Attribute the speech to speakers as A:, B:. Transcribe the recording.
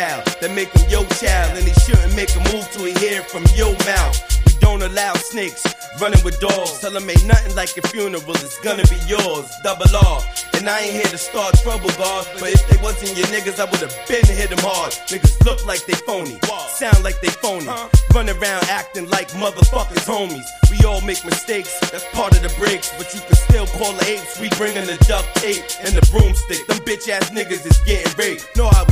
A: child, that make him your child, and he shouldn't make a move till he hear it from your mouth. We don't allow snakes running with dogs. Tell them ain't nothing like your funeral, it's gonna be yours. Double R. And I ain't here to start trouble, God, but if they wasn't your niggas, I would've been hit them hard. Niggas look like they phony, sound like they phony, run around acting like motherfuckers homies. We all make mistakes, that's part of the breaks, but you can still call the apes. We bringin' the duct tape and the broomstick. Them bitch ass niggas is getting raped. Know how we